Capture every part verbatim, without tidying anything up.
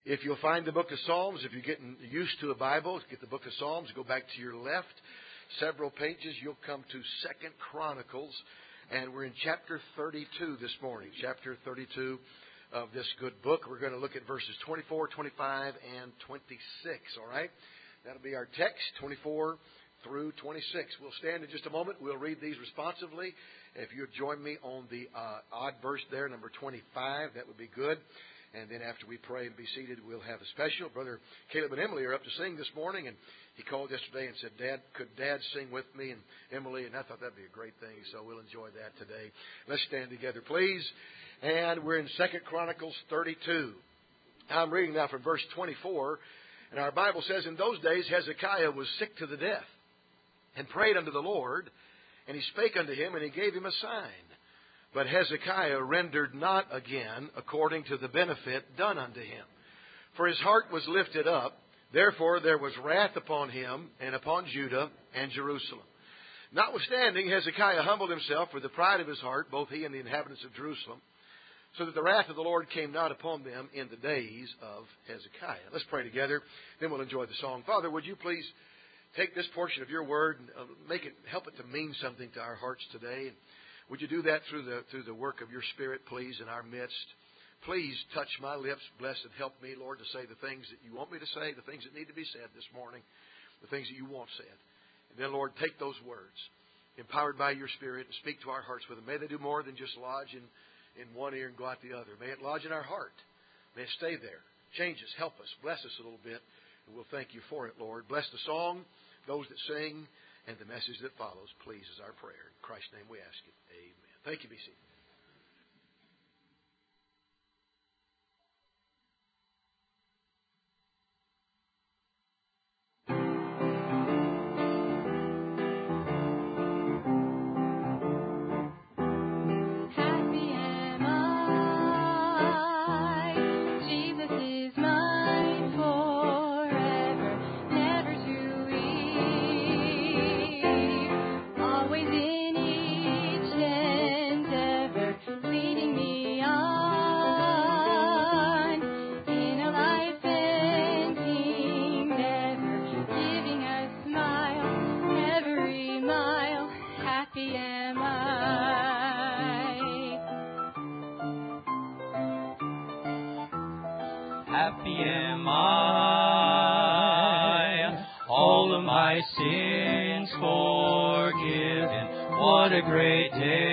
If you'll find the book of Psalms, if you're getting used to a Bible, get the book of Psalms, go back to your left. Several pages, you'll come to Second Chronicles. And we're in chapter thirty-two this morning. Chapter thirty-two of this good book. We're going to look at verses twenty-four, twenty-five, and twenty-six. All right? That'll be our text, twenty-four through twenty-six. We'll stand in just a moment. We'll read these responsively. If you'd join me on the uh, odd verse there, number twenty-five, that would be good. And then after we pray and be seated, we'll have a special. Brother Caleb and Emily are up to sing this morning. And he called yesterday and said, Dad, could Dad sing with me and Emily? And I thought that'd be a great thing. So we'll enjoy that today. Let's stand together, please. And we're in Second Chronicles thirty-two. I'm reading now from verse twenty-four. And our Bible says, in those days Hezekiah was sick to the death and prayed unto the Lord. And he spake unto him, and he gave him a sign. But Hezekiah rendered not again according to the benefit done unto him. For his heart was lifted up. Therefore there was wrath upon him and upon Judah and Jerusalem. Notwithstanding, Hezekiah humbled himself for the pride of his heart, both he and the inhabitants of Jerusalem, so that the wrath of the Lord came not upon them in the days of Hezekiah. Let's pray together, then we'll enjoy the song. Father, would you please take this portion of your word and make it, help it to mean something to our hearts today. And would you do that through the through the work of your Spirit, please, in our midst? Please touch my lips, bless and help me, Lord, to say the things that you want me to say, the things that need to be said this morning, the things that you want said. And then, Lord, take those words, empowered by your Spirit, and speak to our hearts with them. May they do more than just lodge in, in one ear and go out the other. May it lodge in our heart. May it stay there. Change us, help us, bless us a little bit, and we'll thank you for it, Lord. Bless the song, those that sing, and the message that follows, please, is our prayer. In Christ's name we ask it. Amen. Thank you. Be seated. Happy am I, all of my sins forgiven. What a great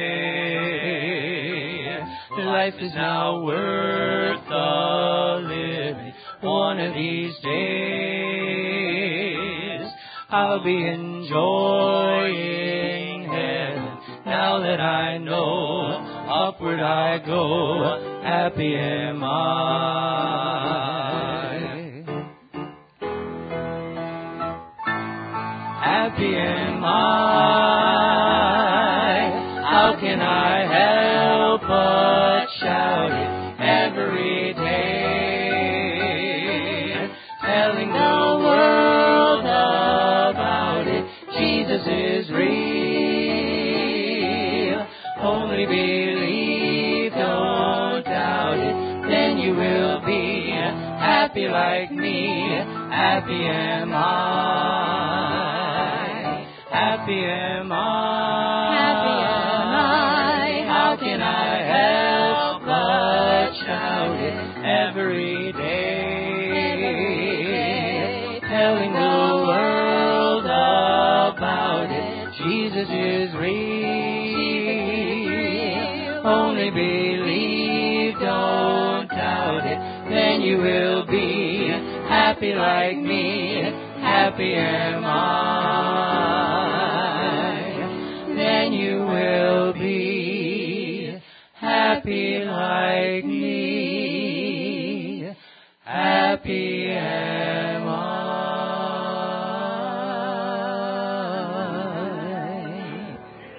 day. Life is now worth the living. One of these days I'll be enjoying heaven. Now that I know, upward I go. Happy am I. Happy am I. How can I help but shout it every day? Telling the world about it. Jesus is real. Only believe, don't doubt it. Then you will be happy like me. Happy am I. Happy am I. Happy am I. How can I help but shout it every day? Telling the world about it. Jesus is real. Only believe, don't doubt it. Then you will be happy like me. Happy am I. Then you will be happy like me. Happy am I.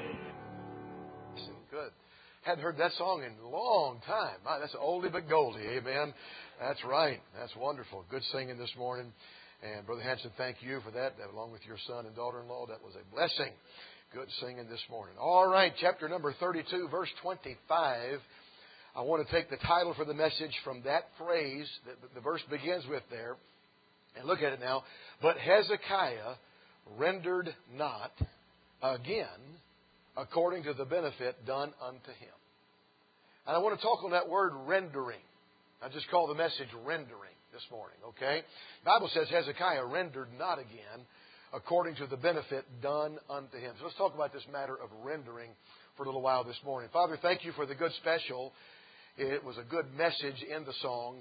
Good. Hadn't heard that song in a long time. My, that's an oldie but goldie. Amen. That's right. That's wonderful. Good singing this morning. And Brother Hanson, thank you for that, that along with your son and daughter-in-law. That was a blessing. Good singing this morning. All right, chapter number thirty-two, verse twenty-five. I want to take the title for the message from that phrase that the verse begins with there, and look at it now. But Hezekiah rendered not again according to the benefit done unto him. And I want to talk on that word rendering. I just call the message rendering this morning, okay? The Bible says Hezekiah rendered not again according to the benefit done unto him. So let's talk about this matter of rendering for a little while this morning. Father, thank you for the good special. It was a good message in the song.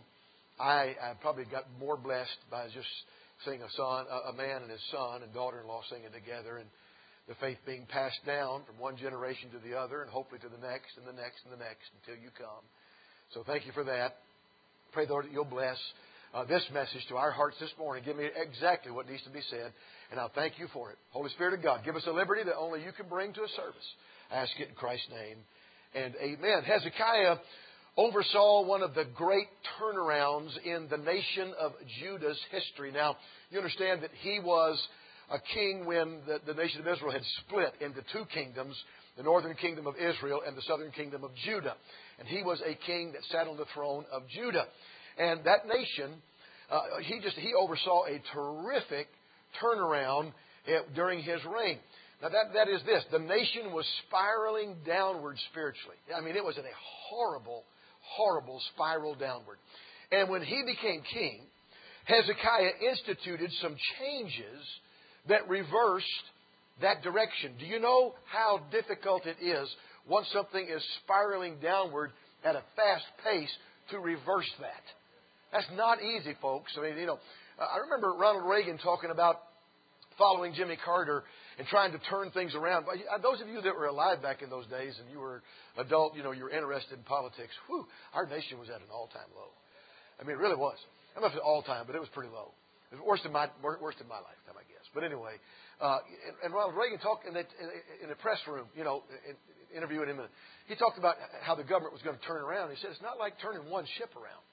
I, I probably got more blessed by just seeing a son, a, a man and his son and daughter-in-law singing together, and the faith being passed down from one generation to the other, and hopefully to the next and the next and the next until you come. So thank you for that. Pray, Lord, that you'll bless uh, this message to our hearts this morning. Give me exactly what needs to be said, and I'll thank you for it. Holy Spirit of God, give us a liberty that only you can bring to a service. I ask it in Christ's name, and amen. Hezekiah oversaw one of the great turnarounds in the nation of Judah's history. Now, you understand that he was a king when the, the nation of Israel had split into two kingdoms, the northern kingdom of Israel and the southern kingdom of Judah. And he was a king that sat on the throne of Judah. And that nation, uh, he just he oversaw a terrific turnaround during his reign. Now that, that is this, the nation was spiraling downward spiritually. I mean, it was in a horrible, horrible spiral downward. And when he became king, Hezekiah instituted some changes that reversed that direction. Do you know how difficult it is once something is spiraling downward at a fast pace to reverse that? That's not easy, folks. I mean, you know, I remember Ronald Reagan talking about following Jimmy Carter and trying to turn things around. Those of you that were alive back in those days and you were adult, you know, you were interested in politics, whew, our nation was at an all-time low. I mean, it really was. I don't know if it was all-time, but it was pretty low. It was worse than my, worse than my lifetime, I guess. But anyway, uh, and, and Ronald Reagan talked in the, in the press room, you know, in, interviewing him. He talked about how the government was going to turn around. He said, it's not like turning one ship around.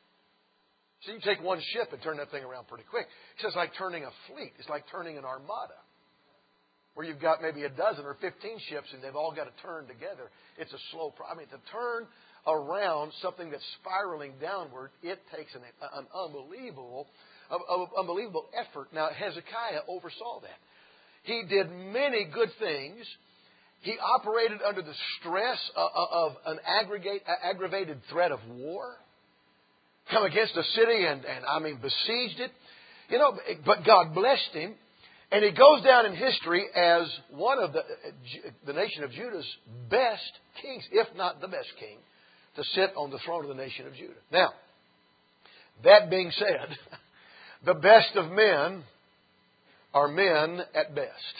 So you take one ship and turn that thing around pretty quick. He says it's like turning a fleet. It's like turning an armada, where you've got maybe a dozen or fifteen ships and they've all got to turn together. It's a slow process. I mean, to turn around something that's spiraling downward, it takes an, an unbelievable, unbelievable effort. Now, Hezekiah oversaw that. He did many good things. He operated under the stress of an aggregate, aggravated threat of war. Come against a city and, and, I mean, besieged it. You know, but God blessed him. And he goes down in history as one of the, the nation of Judah's best kings, if not the best king, to sit on the throne of the nation of Judah. Now, that being said, the best of men are men at best.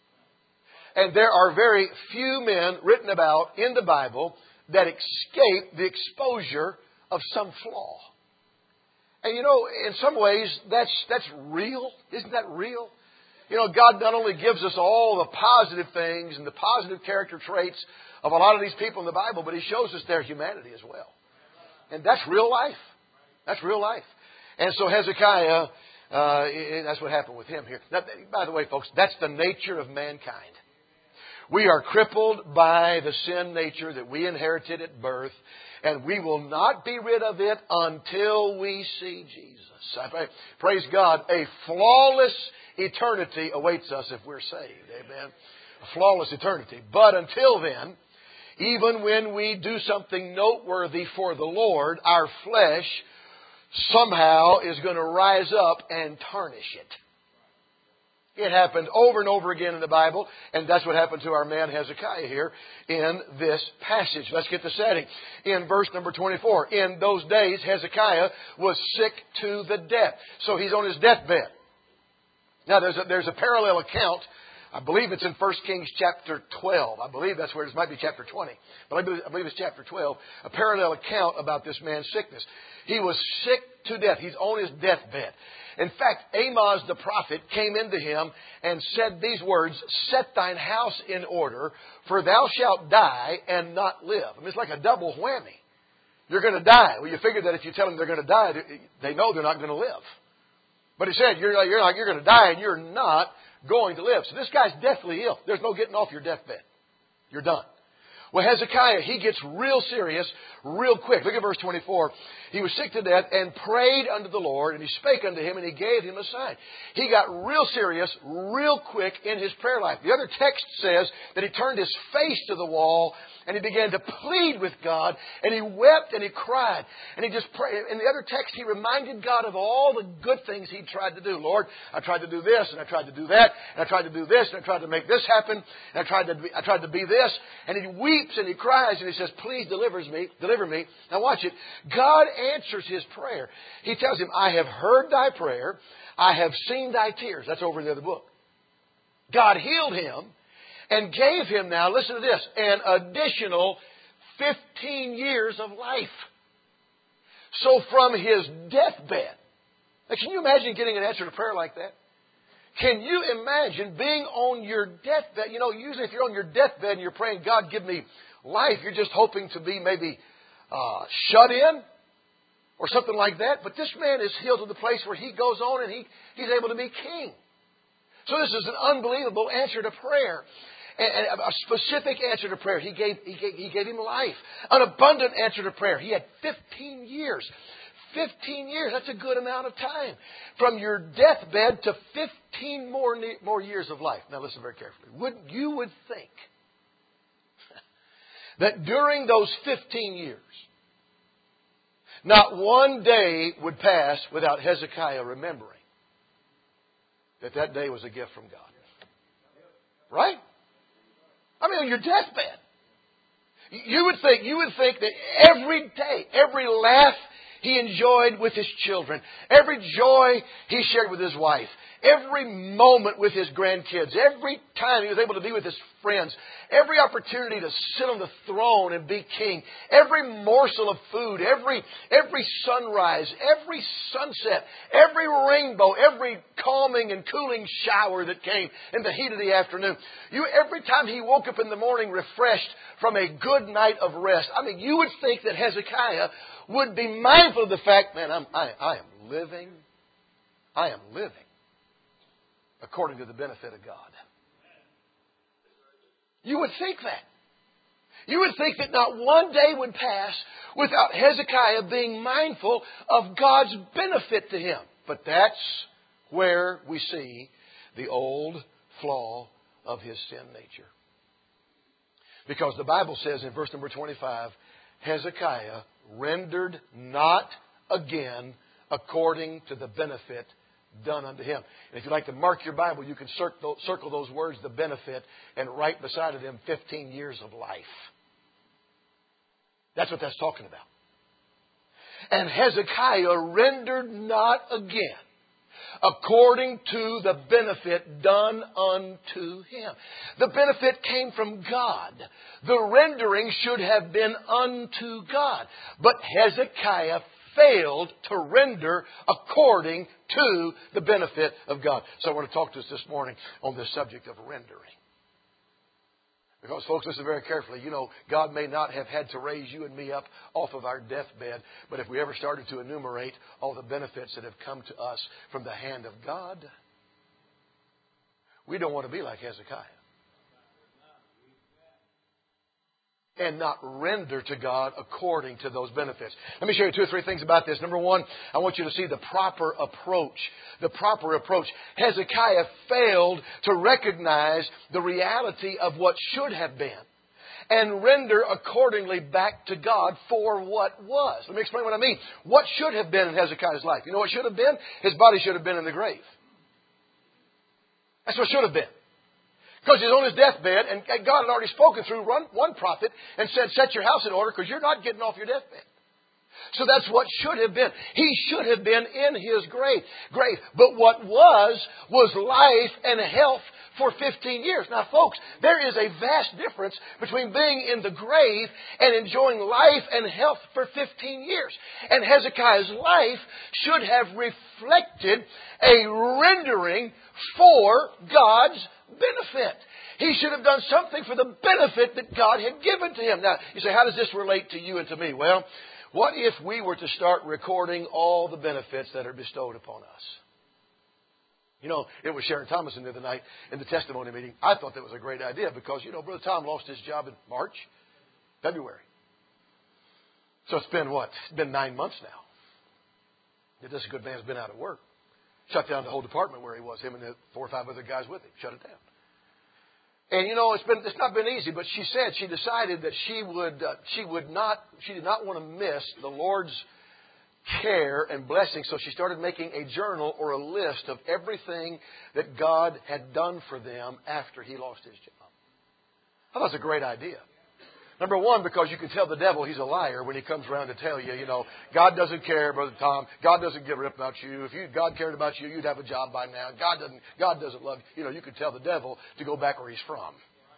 And there are very few men written about in the Bible that escape the exposure of some flaw. And you know, in some ways, that's that's real. Isn't that real? You know, God not only gives us all the positive things and the positive character traits of a lot of these people in the Bible, but He shows us their humanity as well. And that's real life. That's real life. And so Hezekiah, uh, that's what happened with him here. Now, by the way, folks, that's the nature of mankind. We are crippled by the sin nature that we inherited at birth, and we will not be rid of it until we see Jesus. I pray, praise God, a flawless eternity awaits us if we're saved. Amen. A flawless eternity. But until then, even when we do something noteworthy for the Lord, our flesh somehow is going to rise up and tarnish it. It happened over and over again in the Bible, and that's what happened to our man Hezekiah here in this passage. Let's get the setting. In verse number twenty-four, in those days Hezekiah was sick to the death. So he's on his deathbed. Now there's a, there's a parallel account. I believe it's in First Kings chapter twelve. I believe that's where it is. It might be chapter twenty. But I believe, I believe it's chapter twelve. A parallel account about this man's sickness. He was sick to death. He's on his deathbed. In fact, Amos the prophet came into him and said these words, set thine house in order, for thou shalt die and not live. I mean, it's like a double whammy. You're going to die. Well, you figure that if you tell them they're going to die, they know they're not going to live. But he said, you're, you're, not, you're going to die and you're not going to live. So this guy's deathly ill. There's no getting off your deathbed. You're done. Well, Hezekiah, he gets real serious real quick. Look at verse twenty-four. He was sick to death and prayed unto the Lord, and he spake unto him, and he gave him a sign. He got real serious real quick in his prayer life. The other text says that he turned his face to the wall, and he began to plead with God, and he wept and he cried. And he just prayed. In the other text, he reminded God of all the good things he'd tried to do. Lord, I tried to do this, and I tried to do that, and I tried to do this, and I tried to make this happen, and I tried to be, I tried to be this. And he weeps and he cries, and he says, please deliver me, deliver me. Now watch it. God answers his prayer. He tells him, I have heard thy prayer. I have seen thy tears. That's over in the other book. God healed him and gave him now, listen to this, an additional fifteen years of life. So from his deathbed, now can you imagine getting an answer to prayer like that? Can you imagine being on your deathbed? You know, usually if you're on your deathbed and you're praying, God, give me life, you're just hoping to be maybe uh, shut in or something like that. But this man is healed to the place where he goes on and he, he's able to be king. So this is an unbelievable answer to prayer. And a specific answer to prayer. He gave, he gave, he gave him life. An abundant answer to prayer. He had fifteen years. fifteen years, that's a good amount of time. From your deathbed to fifteen more, more years of life. Now listen very carefully. Would, you would think that during those fifteen years, not one day would pass without Hezekiah remembering that that day was a gift from God. Right? I mean, on your deathbed. You would think, you would think that every day, every laugh he enjoyed with his children, every joy he shared with his wife, every moment with his grandkids, every time he was able to be with his friends, every opportunity to sit on the throne and be king, every morsel of food, every every sunrise, every sunset, every rainbow, every calming and cooling shower that came in the heat of the afternoon. You, every time he woke up in the morning refreshed from a good night of rest. I mean, you would think that Hezekiah would be mindful of the fact, man, I'm, I, I am living, I am living according to the benefit of God. You would think that. You would think that not one day would pass without Hezekiah being mindful of God's benefit to him. But that's where we see the old flaw of his sin nature. Because the Bible says in verse number twenty-five, Hezekiah rendered not again according to the benefit done unto him. And if you'd like to mark your Bible, you can circle those words, the benefit, and right beside of them, fifteen years of life. That's what that's talking about. And Hezekiah rendered not again according to the benefit done unto him. The benefit came from God. The rendering should have been unto God. But Hezekiah failed to render according to the benefit of God. So I want to talk to us this morning on this subject of rendering. Because, folks, listen very carefully. You know, God may not have had to raise you and me up off of our deathbed, but if we ever started to enumerate all the benefits that have come to us from the hand of God, we don't want to be like Hezekiah. And not render to God according to those benefits. Let me show you two or three things about this. Number one, I want you to see the proper approach. The proper approach. Hezekiah failed to recognize the reality of what should have been and render accordingly back to God for what was. Let me explain what I mean. What should have been in Hezekiah's life? You know what should have been? His body should have been in the grave. That's what should have been. Because he's on his deathbed, and God had already spoken through one prophet and said, set your house in order because you're not getting off your deathbed. So that's what should have been. He should have been in his grave. grave. But what was, was life and health for fifteen years. Now, folks, there is a vast difference between being in the grave and enjoying life and health for fifteen years. And Hezekiah's life should have reflected a rendering for God's benefit. He should have done something for the benefit that God had given to him. Now, you say, how does this relate to you and to me? Well, what if we were to start recording all the benefits that are bestowed upon us? You know, it was Sharon Thomason the other night in the testimony meeting. I thought that was a great idea because, you know, Brother Tom lost his job in March. February. So it's been what? It's been nine months now. This good man's been out of work. Shut down the whole department where he was, him and the four or five other guys with him. Shut it down. And you know, it's been it's not been easy, but she said she decided that she would uh, she would not she did not want to miss the Lord's care and blessing, so she started making a journal or a list of everything that God had done for them after he lost his job. I thought it was a great idea. Number one, because you can tell the devil he's a liar when he comes around to tell you, you know, God doesn't care, Brother Tom. God doesn't give a rip about you. If you, God cared about you, you'd have a job by now. God doesn't, God doesn't love you. You know, you could tell the devil to go back where he's from.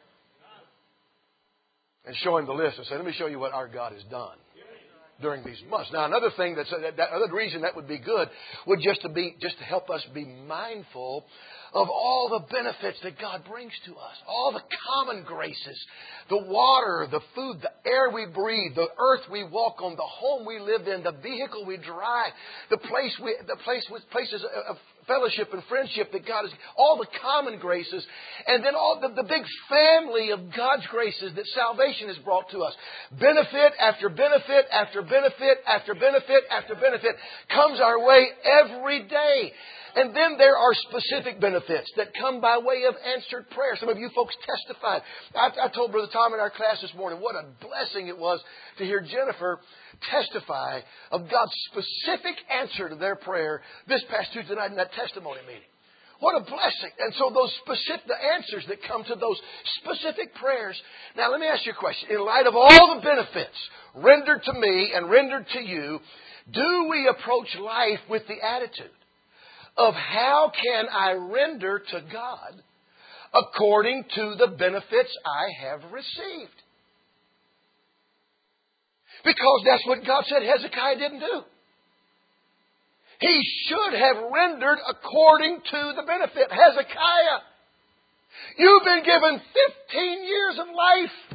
And show him the list and say, let me show you what our God has done during these months. Now, another thing that's, that, that other reason that would be good would just to be, just to help us be mindful of all the benefits that God brings to us. All the common graces. The water, the food, the air we breathe, the earth we walk on, the home we live in, the vehicle we drive, the place we, the place with places of fellowship and friendship that God has, all the common graces, and then all the, the big family of God's graces that salvation has brought to us. Benefit after benefit after benefit after benefit after benefit comes our way every day. And then there are specific benefits that come by way of answered prayer. Some of you folks testified. I, I told Brother Tom in our class this morning what a blessing it was to hear Jennifer testify of God's specific answer to their prayer this past Tuesday night in that testimony meeting. What a blessing. And so those specific, the answers that come to those specific prayers. Now let me ask you a question. In light of all the benefits rendered to me and rendered to you, do we approach life with the attitude of how can I render to God according to the benefits I have received? Because that's what God said Hezekiah didn't do. He should have rendered according to the benefit. Hezekiah, you've been given fifteen years of life.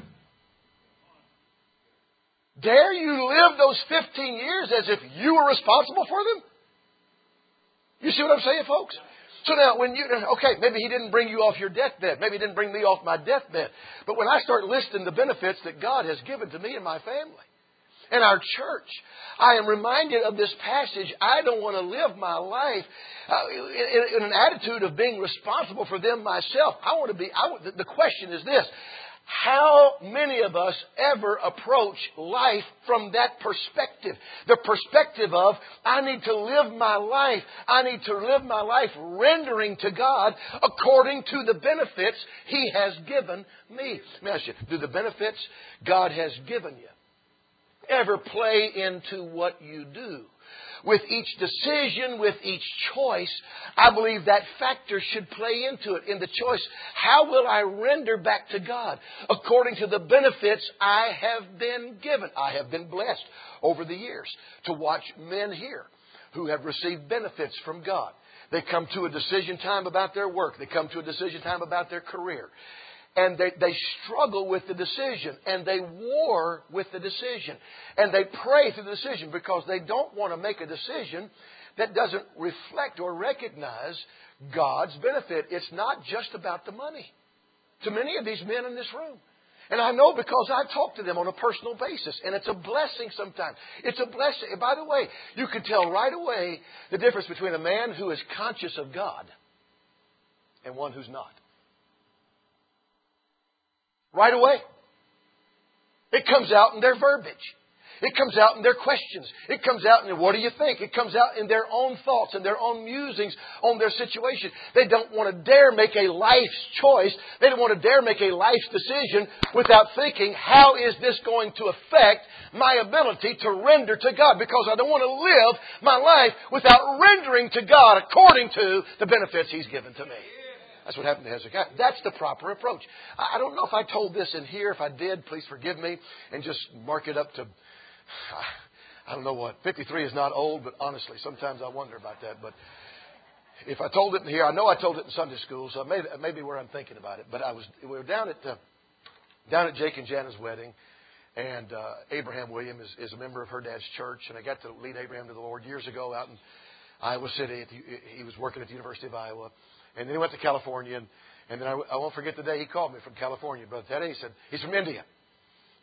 Dare you live those fifteen years as if you were responsible for them? You see what I'm saying, folks? So now, when you, okay, maybe he didn't bring you off your deathbed. Maybe he didn't bring me off my deathbed. But when I start listing the benefits that God has given to me and my family and our church, I am reminded of this passage. I don't want to live my life uh, in, in an attitude of being responsible for them myself. I want to be, I want, the question is this. How many of us ever approach life from that perspective? The perspective of, I need to live my life. I need to live my life rendering to God according to the benefits He has given me. Let me ask you, do the benefits God has given you ever play into what you do? With each decision, with each choice, I believe that factor should play into it. In the choice, how will I render back to God according to the benefits I have been given? I have been blessed over the years to watch men here who have received benefits from God. They come to a decision time about their work. They come to a decision time about their career. And they, they struggle with the decision. And they war with the decision. And they pray through the decision because they don't want to make a decision that doesn't reflect or recognize God's benefit. It's not just about the money to many of these men in this room. And I know because I talk to them on a personal basis. And it's a blessing sometimes. It's a blessing. And by the way, you can tell right away the difference between a man who is conscious of God and one who's not. Right away. It comes out in their verbiage. It comes out in their questions. It comes out in what do you think? It comes out in their own thoughts and their own musings on their situation. They don't want to dare make a life's choice. They don't want to dare make a life's decision without thinking, how is this going to affect my ability to render to God? Because I don't want to live my life without rendering to God according to the benefits He's given to me. That's what happened to Hezekiah. That's the proper approach. I don't know if I told this in here. If I did, please forgive me and just mark it up to, I don't know what. fifty-three is not old, but honestly, sometimes I wonder about that. But if I told it in here, I know I told it in Sunday school, so maybe maybe where I'm thinking about it. But I was we were down at uh, down at Jake and Jana's wedding, and uh, Abraham William is, is a member of her dad's church, and I got to lead Abraham to the Lord years ago out in Iowa City. At the, he was working at the University of Iowa. And then he went to California, and, and then I, I won't forget the day he called me from California, Brother Teddy. He said, he's from India.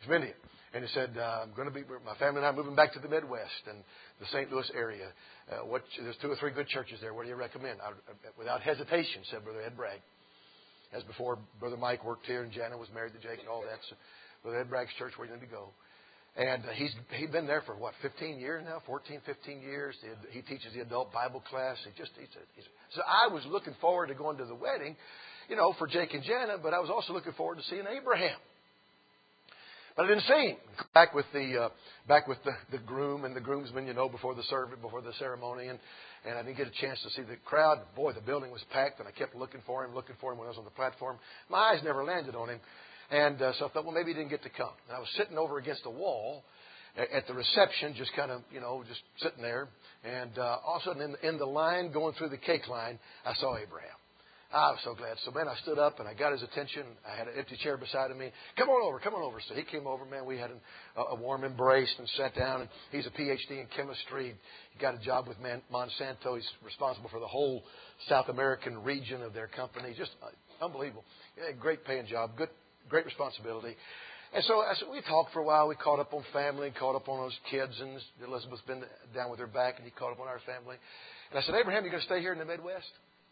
from India. And he said, uh, I'm going to be, my family and I are moving back to the Midwest and the Saint Louis area. Uh, what, there's two or three good churches there. What do you recommend? I, without hesitation, said Brother Ed Bragg. As before, Brother Mike worked here and Jana was married to Jake and all that. So Brother Ed Bragg's church, where you need to go. And uh, he's he'd been there for, what, fifteen years now? fourteen, fifteen years. He, he teaches the adult Bible class. He just, he's a, he's a, so I was looking forward to going to the wedding, you know, for Jake and Jana, but I was also looking forward to seeing Abraham. But I didn't see him. Back with the uh, back with the, the groom and the groomsmen, you know, before the service, before the ceremony, and, and I didn't get a chance to see the crowd. Boy, the building was packed, and I kept looking for him, looking for him when I was on the platform. My eyes never landed on him, and uh, so I thought, well, maybe he didn't get to come. And I was sitting over against a wall at the reception, just kind of, you know, just sitting there, and uh, all of a sudden, in, in the line going through the cake line, I saw Abraham. I was so glad. So, man, I stood up and I got his attention. I had an empty chair beside of me. Come on over, come on over. So he came over, man. We had an, a warm embrace and sat down. And he's a P H D in chemistry. He got a job with Monsanto. He's responsible for the whole South American region of their company. Just uh, unbelievable. Yeah, great paying job. Good, great responsibility. And so, so we talked for a while. We caught up on family, caught up on those kids. And Elizabeth's been down with her back, and he caught up on our family. And I said, Abraham, you going to stay here in the Midwest?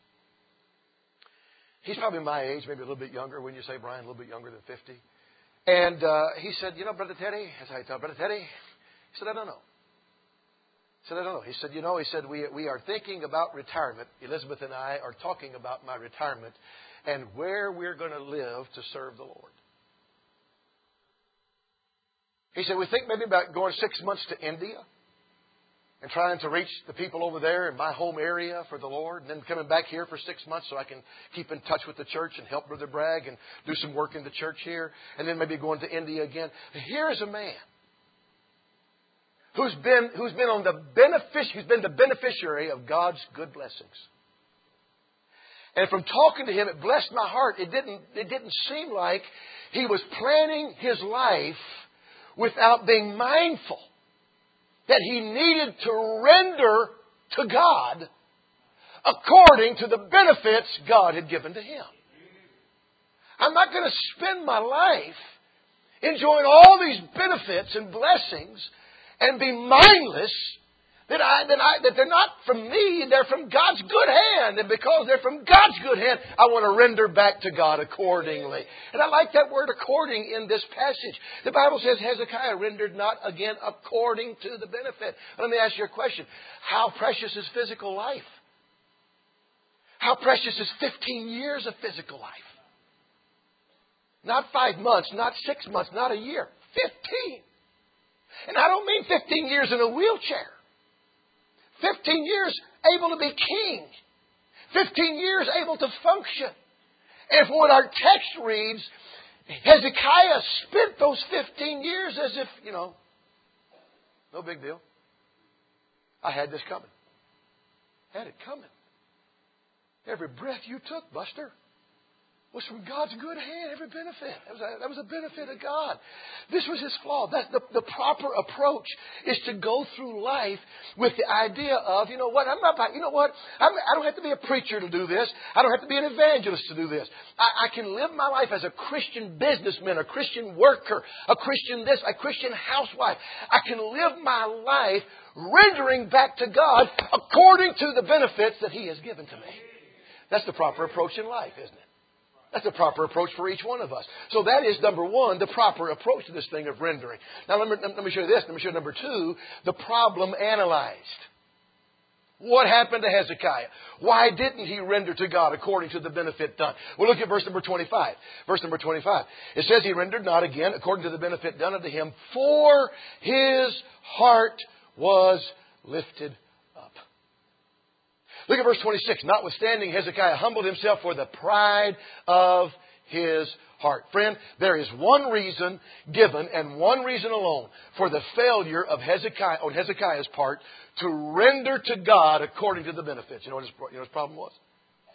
He's probably my age, maybe a little bit younger. When you say, Brian, a little bit younger than fifty. And uh, he said, you know, Brother Teddy, that's how he talked, Brother Teddy. He said, I don't know. He said, I don't know. He said, you know, he said, we, we are thinking about retirement. Elizabeth and I are talking about my retirement and where we're going to live to serve the Lord. He said, we think maybe about going six months to India and trying to reach the people over there in my home area for the Lord, and then coming back here for six months so I can keep in touch with the church and help Brother Bragg and do some work in the church here, and then maybe going to India again. Here's a man who's been who's been on the benefic- who's been the beneficiary of God's good blessings. And from talking to him, it blessed my heart. It didn't it didn't seem like he was planning his life without being mindful that he needed to render to God according to the benefits God had given to him. I'm not going to spend my life enjoying all these benefits and blessings and be mindless that I, that I, that they're not from me, they're from God's good hand. And because they're from God's good hand, I want to render back to God accordingly. And I like that word according in this passage. The Bible says Hezekiah rendered not again according to the benefit. Let me ask you a question. How precious is physical life? How precious is fifteen years of physical life? Not five months, not six months, not a year. Fifteen. And I don't mean fifteen years in a wheelchair. Fifteen years able to be king. Fifteen years able to function. And from what our text reads, Hezekiah spent those fifteen years as if, you know, no big deal. I had this coming. Had it coming. Every breath you took, Buster, was from God's good hand, every benefit. That was a, that was a benefit of God. This was his flaw. That's the, the proper approach is to go through life with the idea of, you know what, I'm not, you know what, I'm, I don't have to be a preacher to do this. I don't have to be an evangelist to do this. I, I can live my life as a Christian businessman, a Christian worker, a Christian this, a Christian housewife. I can live my life rendering back to God according to the benefits that He has given to me. That's the proper approach in life, isn't it? That's the proper approach for each one of us. So that is, number one, the proper approach to this thing of rendering. Now, let me, let me show you this. Let me show you number two, the problem analyzed. What happened to Hezekiah? Why didn't he render to God according to the benefit done? Well, look at verse number twenty-five. Verse number twenty-five. It says he rendered not again according to the benefit done unto him, for his heart was lifted up. Look at verse twenty-six. Notwithstanding, Hezekiah humbled himself for the pride of his heart. Friend, there is one reason given and one reason alone for the failure of Hezekiah on Hezekiah's part to render to God according to the benefits. You know what his, you know what his problem was?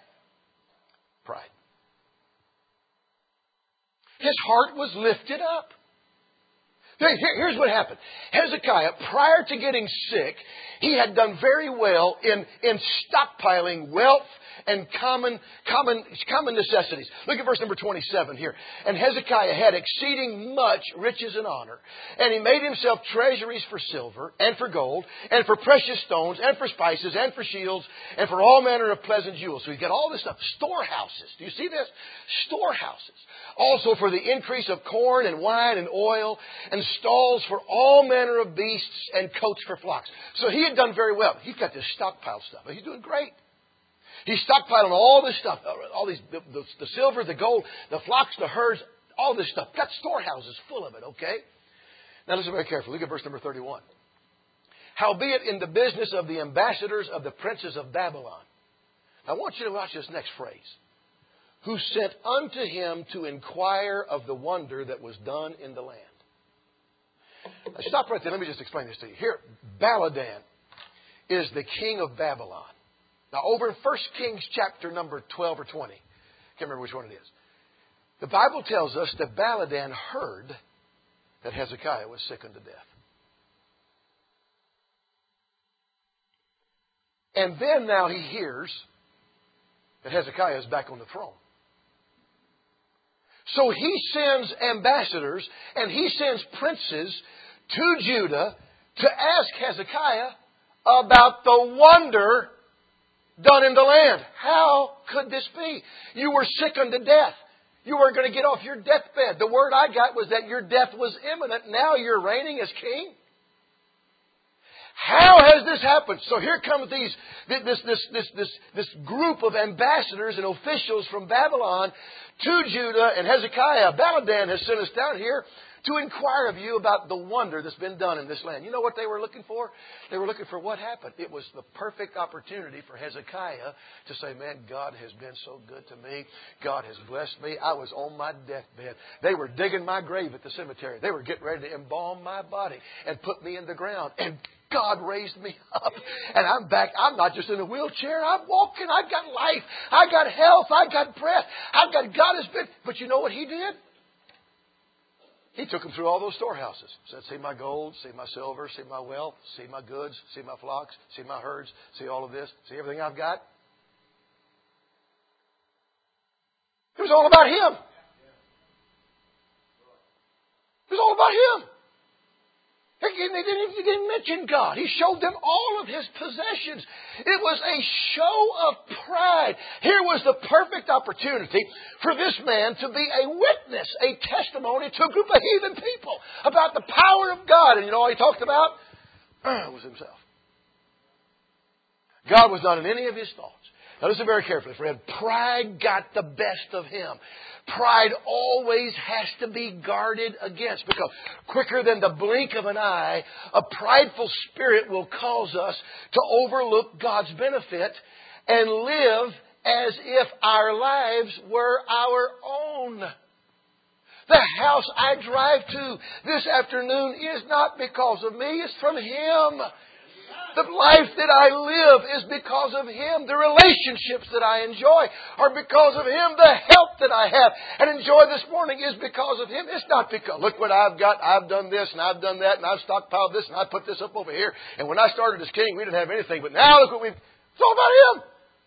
Pride. His heart was lifted up. Here's what happened. Hezekiah, prior to getting sick, he had done very well in, in stockpiling wealth and common, common, common necessities. Look at verse number twenty-seven here. And Hezekiah had exceeding much riches and honor. And he made himself treasuries for silver and for gold and for precious stones and for spices and for shields and for all manner of pleasant jewels. So he's got all this stuff. Storehouses. Do you see this? Storehouses. Also for the increase of corn and wine and oil and stalls for all manner of beasts and coats for flocks. So he had done very well. He's got this stockpile stuff. He's doing great. He's stockpiling all this stuff, all these, the, the, the silver, the gold, the flocks, the herds, all this stuff. Got storehouses full of it, okay? Now listen very carefully. Look at verse number thirty-one. Howbeit in the business of the ambassadors of the princes of Babylon. Now I want you to watch this next phrase. Who sent unto him to inquire of the wonder that was done in the land. Now stop right there. Let me just explain this to you. Here, Baladan is the king of Babylon. Now, over in First Kings chapter number twelve or twenty, can't remember which one it is, the Bible tells us that Baladan heard that Hezekiah was sick unto death. And then now he hears that Hezekiah is back on the throne. So he sends ambassadors and he sends princes to Judah to ask Hezekiah about the wonder done in the land. How could this be? You were sick unto death. You were going to get off your deathbed. The word I got was that your death was imminent. Now you're reigning as king. How has this happened? So here comes these this this this this this group of ambassadors and officials from Babylon to Judah, and Hezekiah. Baladan has sent us down here to inquire of you about the wonder that's been done in this land. You know what they were looking for? They were looking for what happened. It was the perfect opportunity for Hezekiah to say, man, God has been so good to me. God has blessed me. I was on my deathbed. They were digging my grave at the cemetery. They were getting ready to embalm my body and put me in the ground. And God raised me up. And I'm back. I'm not just in a wheelchair. I'm walking. I've got life. I got health. I got breath. I've got God has been. But you know what he did? He took them through all those storehouses. Said, see my gold, see my silver, see my wealth, see my goods, see my flocks, see my herds, see all of this, see everything I've got. It was all about him. It was all about him. He didn't, he didn't mention God. He showed them all of his possessions. It was a show of pride. Here was the perfect opportunity for this man to be a witness, a testimony to a group of heathen people about the power of God. And you know what he talked about? It was himself. God was not in any of his thoughts. Now listen very carefully, friend. Pride got the best of him. Pride always has to be guarded against, because quicker than the blink of an eye, a prideful spirit will cause us to overlook God's benefit and live as if our lives were our own. The house I drive to this afternoon is not because of me, it's from Him. The life that I live is because of Him. The relationships that I enjoy are because of Him. The health that I have and enjoy this morning is because of Him. It's not because, look what I've got. I've done this and I've done that and I've stockpiled this and I put this up over here. And when I started as king, we didn't have anything. But now look what we've... It's all about Him.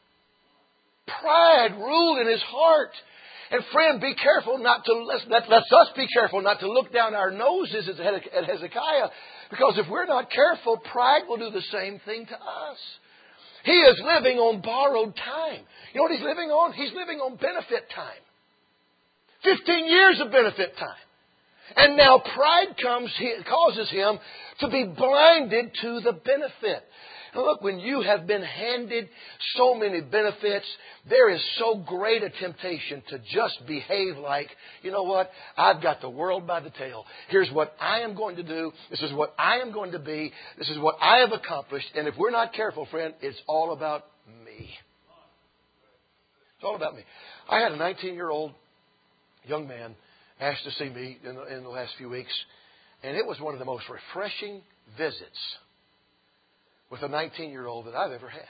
Pride ruled in his heart. And friend, be careful not to... Let's, let, let's us be careful not to look down our noses at Hezekiah. Because if we're not careful, pride will do the same thing to us. He is living on borrowed time. You know what he's living on? He's living on benefit time. Fifteen years of benefit time. And now pride comes, causes him to be blinded to the benefit. Now look, when you have been handed so many benefits, there is so great a temptation to just behave like, you know what, I've got the world by the tail. Here's what I am going to do. This is what I am going to be. This is what I have accomplished. And if we're not careful, friend, it's all about me. It's all about me. I had a nineteen-year-old young man asked to see me in the, in the last few weeks. And it was one of the most refreshing visits with a nineteen-year-old that I've ever had.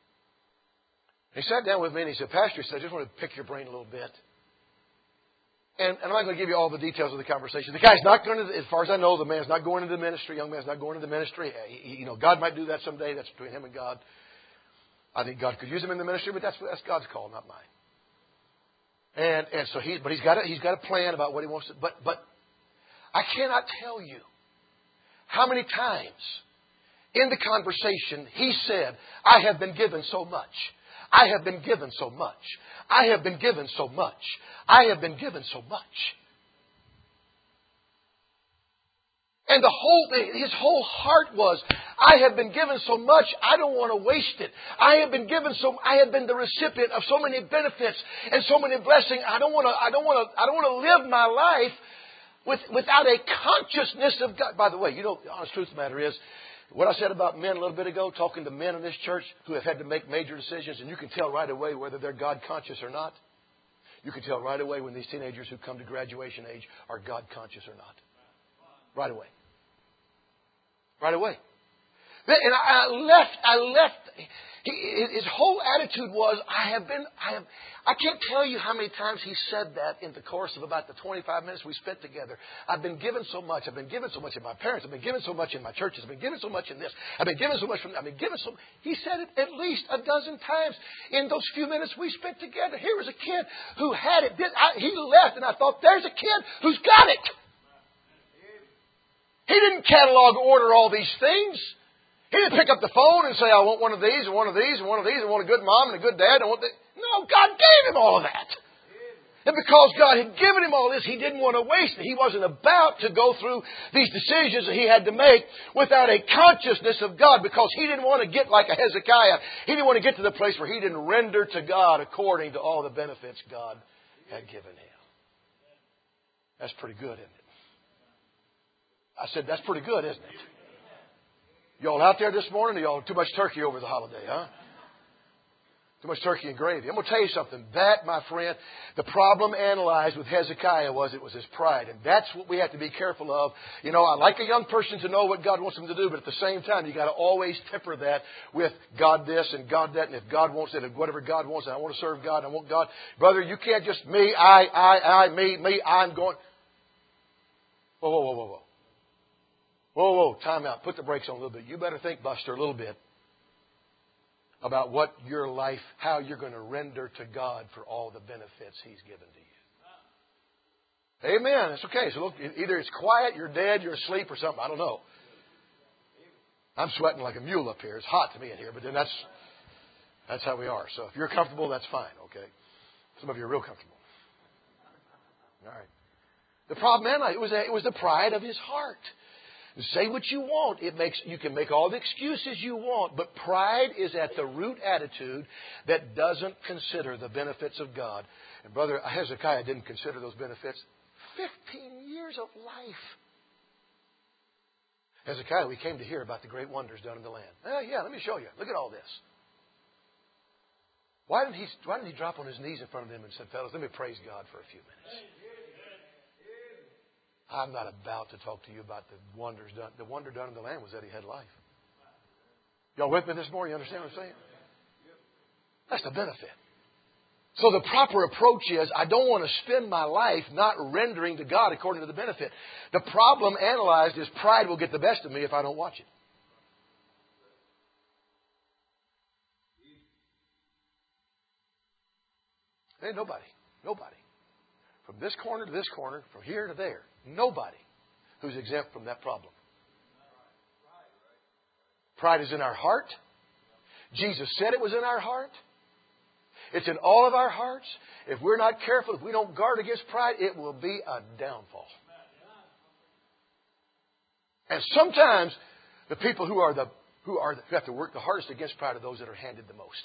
He sat down with me and he said, Pastor, he said, I just want to pick your brain a little bit. And, and I'm not going to give you all the details of the conversation. The guy's not going to, as far as I know, the man's not going into the ministry. Young man's not going into the ministry. He, you know, God might do that someday. That's between him and God. I think God could use him in the ministry, but that's that's God's call, not mine. And and so he, but he's got a, he's got a plan about what he wants to. But but I cannot tell you how many times in the conversation he said, "I have been given so much. I have been given so much. I have been given so much. I have been given so much." And the whole, his whole heart was, I have been given so much, I don't want to waste it. I have been given so, I have been the recipient of so many benefits and so many blessings. I don't want to, I don't want to, I don't want to live my life with, without a consciousness of God. By the way, you know, the honest truth of the matter is, what I said about men a little bit ago, talking to men in this church who have had to make major decisions, and you can tell right away whether they're God conscious or not. You can tell right away when these teenagers who come to graduation age are God conscious or not. Right away. Right away. And I left, I left, his whole attitude was, I have been, I have, I can't tell you how many times he said that in the course of about the twenty-five minutes we spent together. I've been given so much. I've been given so much in my parents. I've been given so much in my churches. I've been given so much in this. I've been given so much from, I've been given so, he said it at least a dozen times in those few minutes we spent together. Here was a kid who had it. Did, I, he left and I thought, there's a kid who's got it. He didn't catalog order all these things. He didn't pick up the phone and say, I want one of these and one of these and one of these. I want a good mom and a good dad. I want the... No, God gave him all of that. And because God had given him all this, he didn't want to waste it. He wasn't about to go through these decisions that he had to make without a consciousness of God, because he didn't want to get like a Hezekiah. He didn't want to get to the place where he didn't render to God according to all the benefits God had given him. That's pretty good, isn't it? I said, that's pretty good, isn't it? Y'all out there this morning, or y'all too much turkey over the holiday, huh? Too much turkey and gravy. I'm going to tell you something. That, my friend, the problem analyzed with Hezekiah was it was his pride. And that's what we have to be careful of. You know, I like a young person to know what God wants them to do, but at the same time, you got to always temper that with God this and God that. And if God wants it, and whatever God wants, and I want to serve God, and I want God. Brother, you can't just me, I, I, I, me, me, I'm going. Whoa, whoa, whoa, whoa, whoa. Whoa, whoa, time out. Put the brakes on a little bit. You better think, Buster, a little bit about what your life, how you're going to render to God for all the benefits He's given to you. Amen. It's okay. So look, either it's quiet, you're dead, you're asleep, or something. I don't know. I'm sweating like a mule up here. It's hot to me in here, but then that's that's how we are. So if you're comfortable, that's fine. Okay. Some of you are real comfortable. All right. The problem, man, it was it was the pride of his heart. Say what you want. It makes you can make all the excuses you want, but pride is at the root attitude that doesn't consider the benefits of God. And brother Hezekiah didn't consider those benefits. Fifteen years of life. Hezekiah, we came to hear about the great wonders done in the land. Eh, yeah, let me show you. Look at all this. Why didn't he? Why didn't he drop on his knees in front of them and said, "Fellas, let me praise God for a few minutes." I'm not about to talk to you about the wonders done. The wonder done in the land was that he had life. Y'all with me this morning? You understand what I'm saying? That's the benefit. So the proper approach is, I don't want to spend my life not rendering to God according to the benefit. The problem analyzed is pride will get the best of me if I don't watch it. There ain't nobody. Nobody. From this corner to this corner, from here to there. Nobody who's exempt from that problem. Pride is in our heart. Jesus said it was in our heart. It's in all of our hearts. If we're not careful, if we don't guard against pride, it will be a downfall. And sometimes the people who are the who are the, who have to work the hardest against pride are those that are handed the most.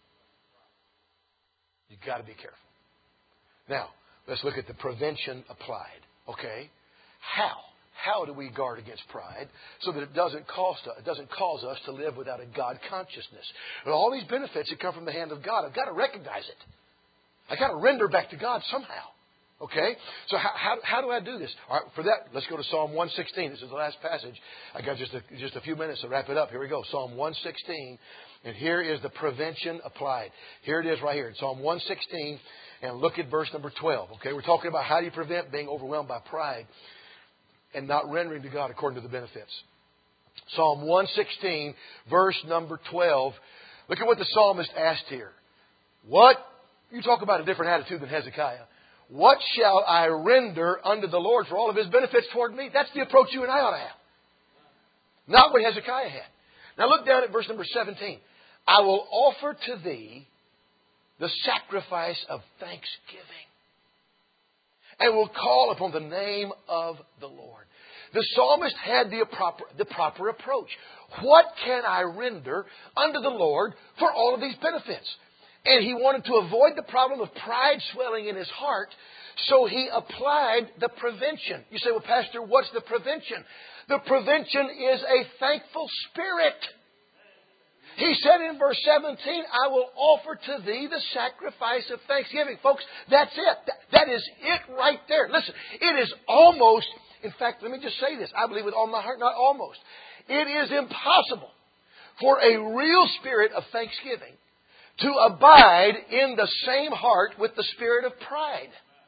You've got to be careful. Now, let's look at the prevention applied. Okay? How? How do we guard against pride so that it doesn't cost us, it doesn't cause us to live without a God consciousness? But all these benefits that come from the hand of God, I've got to recognize it. I've got to render back to God somehow. Okay? So how, how, how do I do this? All right, for that, let's go to Psalm one sixteen. This is the last passage. I got just a, just a few minutes to wrap it up. Here we go. Psalm one sixteen. And here is the prevention applied. Here it is right here in Psalm one sixteen. And look at verse number twelve. Okay? We're talking about how do you prevent being overwhelmed by pride and not rendering to God according to the benefits. Psalm one sixteen, verse number twelve. Look at what the psalmist asked here. What? You talk about a different attitude than Hezekiah. What shall I render unto the Lord for all of His benefits toward me? That's the approach you and I ought to have. Not what Hezekiah had. Now look down at verse number seventeen. I will offer to Thee the sacrifice of thanksgiving and will call upon the name of the Lord. The psalmist had the proper, the proper approach. What can I render unto the Lord for all of these benefits? And he wanted to avoid the problem of pride swelling in his heart, so he applied the prevention. You say, well, Pastor, what's the prevention? The prevention is a thankful spirit. He said in verse seventeen, I will offer to Thee the sacrifice of thanksgiving. Folks, that's it. That is it right there. Listen, it is almost, in fact, let me just say this. I believe with all my heart, not almost. It is impossible for a real spirit of thanksgiving to abide in the same heart with the spirit of pride.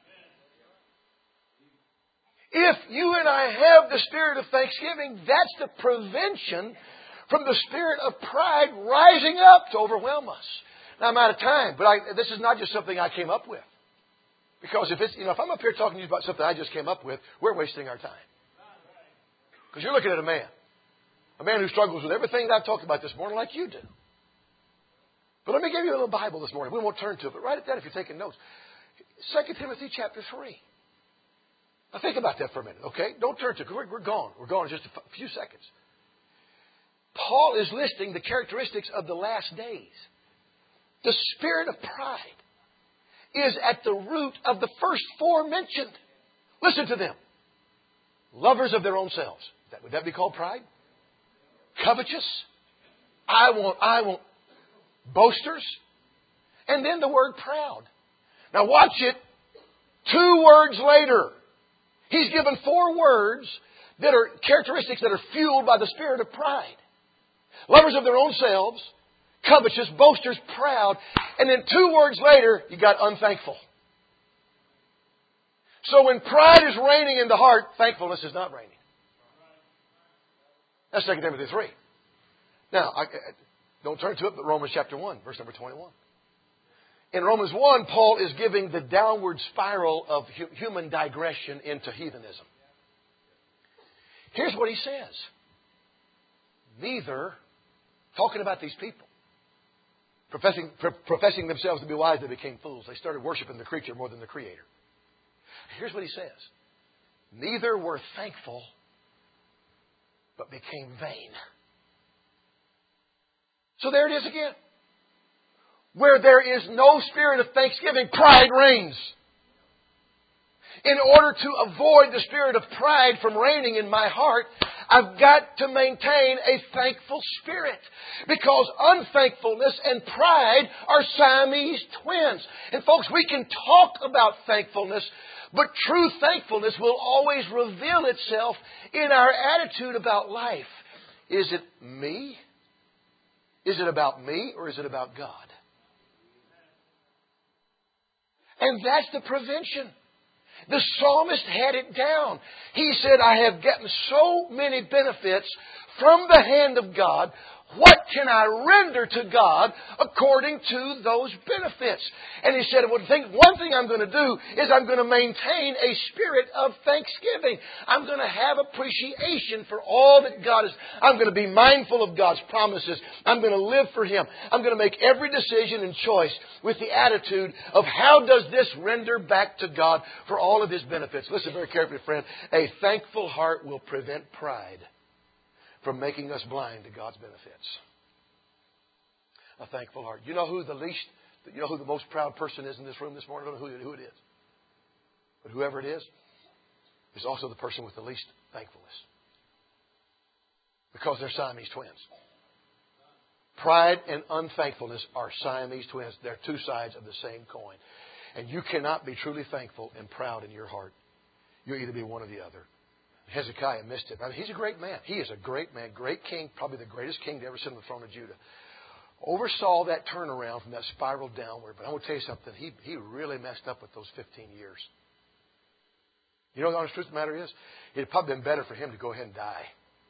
If you and I have the spirit of thanksgiving, that's the prevention from the spirit of pride rising up to overwhelm us. Now, I'm out of time, but I, this is not just something I came up with. Because if it's, you know, if I'm up here talking to you about something I just came up with, we're wasting our time. Because you're looking at a man. A man who struggles with everything that I've talked about this morning like you do. But let me give you a little Bible this morning. We won't turn to it, but write it down if you're taking notes. Second Timothy chapter three. Now think about that for a minute, okay? Don't turn to it, because we're, we're gone. We're gone in just a few seconds. Paul is listing the characteristics of the last days. The spirit of pride is at the root of the first four mentioned. Listen to them. Lovers of their own selves. Would that be called pride? Covetous. I want, I want. Boasters. And then the word proud. Now watch it. Two words later. He's given four words that are characteristics that are fueled by the spirit of pride. Lovers of their own selves, covetous, boasters, proud. And then two words later, you got unthankful. So when pride is reigning in the heart, thankfulness is not reigning. That's Second Timothy three. Now, I, don't turn to it, but Romans chapter one, verse number twenty-one. In Romans one, Paul is giving the downward spiral of hu- human digression into heathenism. Here's what he says. Neither, talking about these people, professing, pro- professing themselves to be wise, they became fools. They started worshiping the creature more than the Creator. Here's what he says. Neither were thankful, but became vain. So there it is again. Where there is no spirit of thanksgiving, pride reigns. In order to avoid the spirit of pride from reigning in my heart, I've got to maintain a thankful spirit. Because unthankfulness and pride are Siamese twins. And folks, we can talk about thankfulness, but true thankfulness will always reveal itself in our attitude about life. Is it me? Is it about me or is it about God? And that's the prevention. The psalmist had it down. He said, I have gotten so many benefits from the hand of God. What can I render to God according to those benefits? And he said, well, think, one thing I'm going to do is I'm going to maintain a spirit of thanksgiving. I'm going to have appreciation for all that God is. I'm going to be mindful of God's promises. I'm going to live for Him. I'm going to make every decision and choice with the attitude of how does this render back to God for all of His benefits. Listen very carefully, friend. A thankful heart will prevent pride from making us blind to God's benefits. A thankful heart. You know who the least, you know who the most proud person is in this room this morning? I don't know who, who it is. But whoever it is, is also the person with the least thankfulness. Because they're Siamese twins. Pride and unthankfulness are Siamese twins. They're two sides of the same coin. And you cannot be truly thankful and proud in your heart. You'll either be one or the other. Hezekiah missed it. I mean, he's a great man. He is a great man, great king, probably the greatest king to ever sit on the throne of Judah. Oversaw that turnaround from that spiral downward. But I want to tell you something. He, he really messed up with those fifteen years. You know what the honest truth of the matter is? It would probably been better for him to go ahead and die.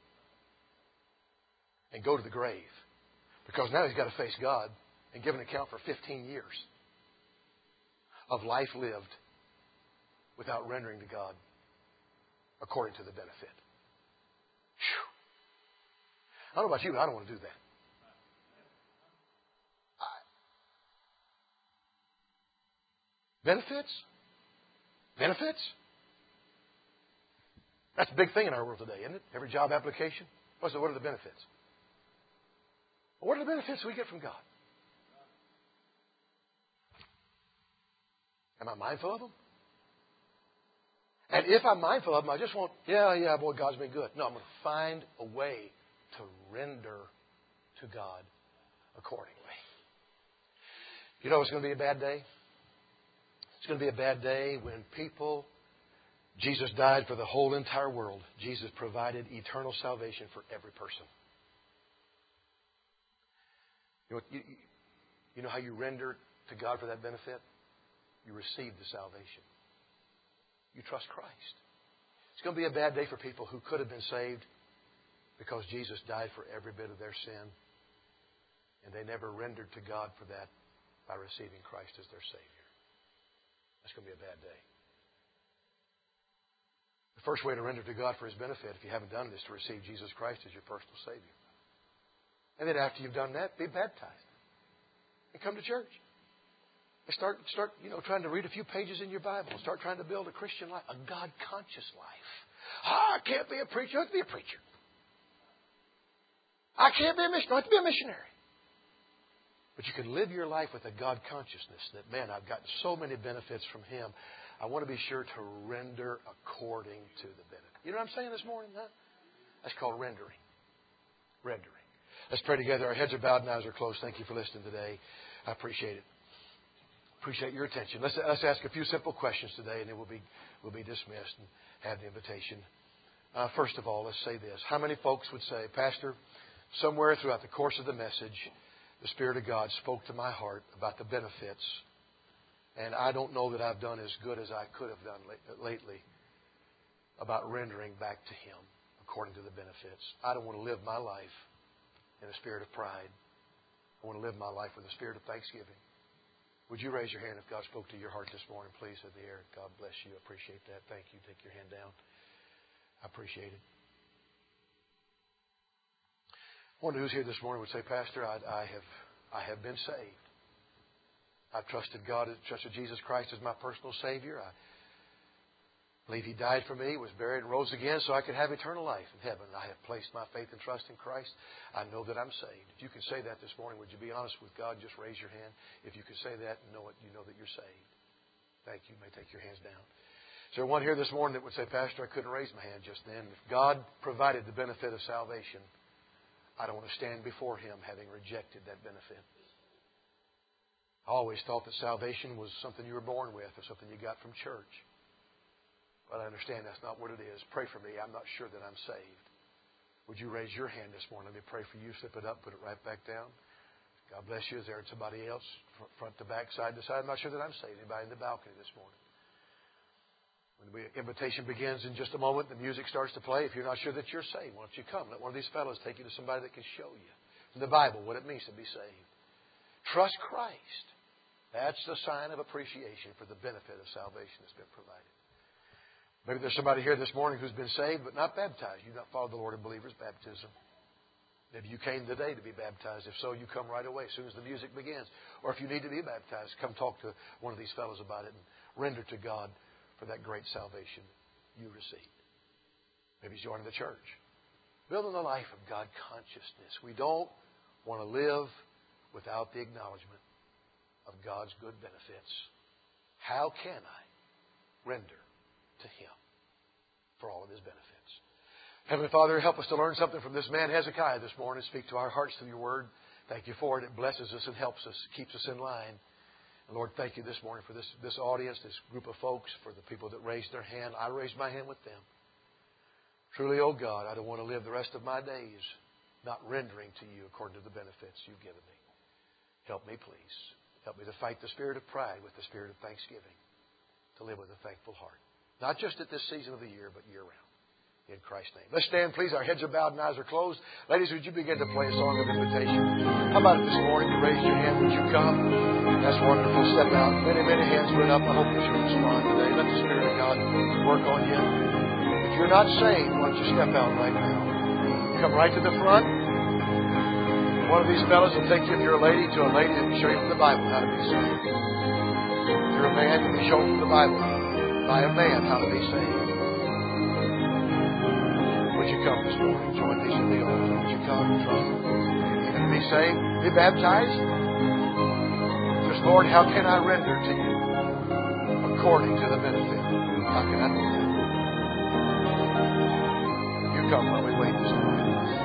And go to the grave. Because now he's got to face God and give an account for fifteen years of life lived without rendering to God according to the benefit. Whew. I don't know about you, but I don't want to do that. I... Benefits? Benefits? That's a big thing in our world today, isn't it? Every job application. What's the, what are the benefits? What are the benefits we get from God? Am I mindful of them? And if I'm mindful of them, I just won't, yeah, yeah, boy, God's been good. No, I'm going to find a way to render to God accordingly. You know it's going to be a bad day? It's going to be a bad day when people, Jesus died for the whole entire world. Jesus provided eternal salvation for every person. You know, you, you know how you render to God for that benefit? You receive the salvation. You trust Christ. It's going to be a bad day for people who could have been saved because Jesus died for every bit of their sin. And they never rendered to God for that by receiving Christ as their Savior. That's going to be a bad day. The first way to render to God for His benefit, if you haven't done it, is to receive Jesus Christ as your personal Savior. And then after you've done that, be baptized. And come to church. And start, start, you know, trying to read a few pages in your Bible. Start trying to build a Christian life, a God-conscious life. Ah, I can't be a preacher. I have to be a preacher. I can't be a missionary. I have to be a missionary. But you can live your life with a God consciousness that, man, I've gotten so many benefits from Him. I want to be sure to render according to the benefit. You know what I'm saying this morning? Huh? That's called rendering. Rendering. Let's pray together. Our heads are bowed and eyes are closed. Thank you for listening today. I appreciate it. Appreciate your attention. Let's, let's ask a few simple questions today, and then we'll be, we'll be dismissed and have the invitation. Uh, first of all, let's say this. How many folks would say, Pastor, somewhere throughout the course of the message, the Spirit of God spoke to my heart about the benefits, and I don't know that I've done as good as I could have done lately about rendering back to Him according to the benefits. I don't want to live my life in a spirit of pride. I want to live my life with a spirit of thanksgiving. Would you raise your hand if God spoke to your heart this morning, please, in the air? God bless you. I appreciate that. Thank you. Take your hand down. I appreciate it. I wonder who's here this morning would say, Pastor, I, I have I have been saved. I've trusted God, trusted Jesus Christ as my personal Savior. I believe He died for me, was buried, and rose again so I could have eternal life in heaven. I have placed my faith and trust in Christ. I know that I'm saved. If you can say that this morning, would you be honest with God? Just raise your hand. If you can say that and know it, you know that you're saved. Thank you. You may take your hands down. Is there one here this morning that would say, Pastor, I couldn't raise my hand just then. If God provided the benefit of salvation, I don't want to stand before Him having rejected that benefit. I always thought that salvation was something you were born with or something you got from church. But I understand that's not what it is. Pray for me. I'm not sure that I'm saved. Would you raise your hand this morning? Let me pray for you. Slip it up. Put it right back down. God bless you. Is there somebody else? Front to back, side to side. I'm not sure that I'm saved. Anybody in the balcony this morning? When the invitation begins in just a moment, the music starts to play. If you're not sure that you're saved, why don't you come? Let one of these fellows take you to somebody that can show you from the Bible what it means to be saved. Trust Christ. That's the sign of appreciation for the benefit of salvation that's been provided. Maybe there's somebody here this morning who's been saved but not baptized. You've not followed the Lord of believers' baptism. Maybe you came today to be baptized. If so, you come right away as soon as the music begins. Or if you need to be baptized, come talk to one of these fellows about it and render to God for that great salvation you received. Maybe he's joining the church. Building a life of God consciousness. We don't want to live without the acknowledgement of God's good benefits. How can I render to Him for all of His benefits? Heavenly Father, help us to learn something from this man Hezekiah this morning. Speak to our hearts through your word. Thank you for it. It blesses us and helps us, keeps us in line. And Lord, thank you this morning for this, this audience, this group of folks, for the people that raised their hand. I raised my hand with them. Truly, oh God, I don't want to live the rest of my days not rendering to you according to the benefits you've given me. Help me, please. Help me to fight the spirit of pride with the spirit of thanksgiving, to live with a thankful heart. Not just at this season of the year, but year-round. In Christ's name. Let's stand, please. Our heads are bowed and eyes are closed. Ladies, would you begin to play a song of invitation? How about it this morning? You raised your hand. Would you come? That's wonderful. Step out. Many, many hands went up. I hope that you'll respond today. Let the Spirit of God work on you. If you're not saved, why don't you step out right now? Come right to the front. One of these fellows will take you, if you're a lady, to a lady that can show you from the Bible how to be saved. If you're a man, you can show from the Bible by a man how to be saved. Would you come this morning? Join these at the altar. Would you come and trust and be saved? Be baptized? Just, Lord, how can I render to you according to the benefit? How can I do that? You come while we wait this morning.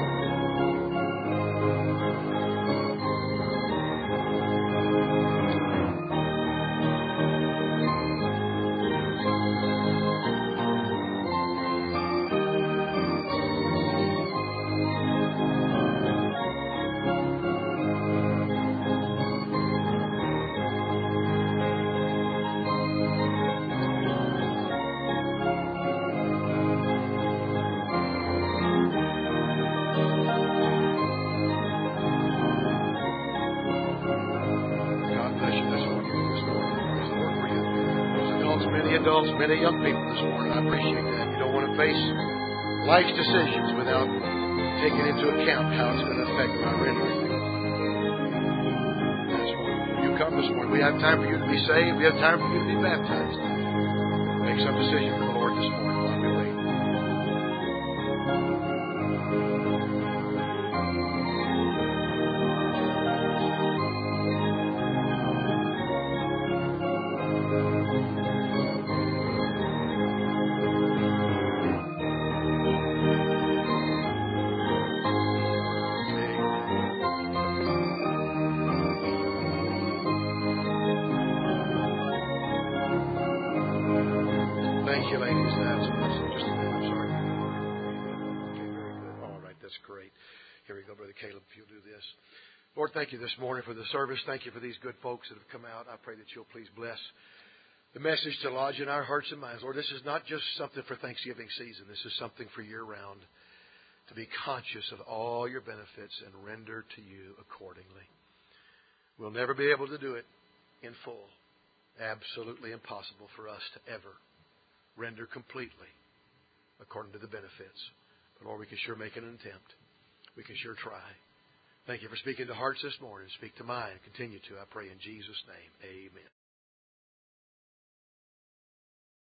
Many young people this morning. I appreciate that. You don't want to face life's decisions without taking into account how it's going to affect my rendering. That's why you come this morning. We have time for you to be saved. We have time for you to be baptized. Make some decision for the Lord this morning while we wait. Lord, thank you this morning for the service. Thank you for these good folks that have come out. I pray that you'll please bless the message to lodge in our hearts and minds. Lord, this is not just something for Thanksgiving season. This is something for year-round, to be conscious of all your benefits and render to you accordingly. We'll never be able to do it in full. Absolutely impossible for us to ever render completely according to the benefits. But Lord, we can sure make an attempt. We can sure try. Thank you for speaking to hearts this morning. Speak to mine. Continue to, I pray in Jesus' name. Amen.